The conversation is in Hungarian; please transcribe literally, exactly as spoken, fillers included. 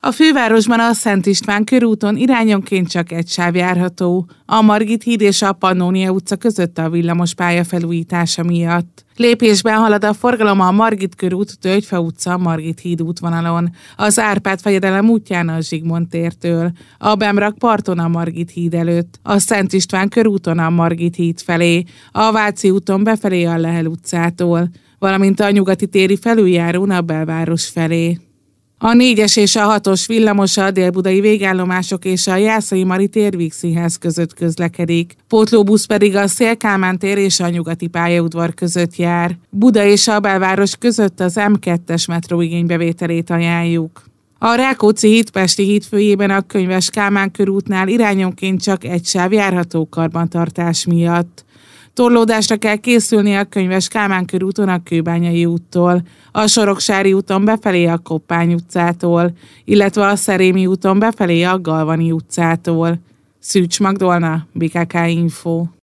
A fővárosban a Szent István körúton irányonként csak egy sáv járható, a Margit híd és a Pannónia utca között a villamos pálya felújítása miatt. Lépésben halad a forgalom a Margit körút, Tölgyfa utca, Margit híd útvonalon, az Árpád-fejedelem útján a Zsigmond tértől, a Bemrak parton a Margit híd előtt, a Szent István körúton a Margit híd felé, a Váci úton befelé a Lehel utcától, valamint a Nyugati téri felüljárón a belváros felé. A négyes és a hatos villamos a délbudai végállomások és a Jászai Mari tér Vígszínház között közlekedik. Pótlóbusz pedig a Széll-Kálmán tér és a Nyugati pályaudvar között jár. Buda és a belváros között az em kettes metró igénybevételét ajánljuk. A Rákóczi híd Pesti híd főjében a Könyves Kálmán körútnál irányonként csak egy sáv járható karbantartás miatt. Torlódásra kell készülni a Könyves Kálmán körúton a Kőbányai úttól, a Soroksári úton befelé a Koppány utcától, illetve a Szerémi úton befelé a Galvani utcától. Szűcs Magdolna, bé ká ká Info.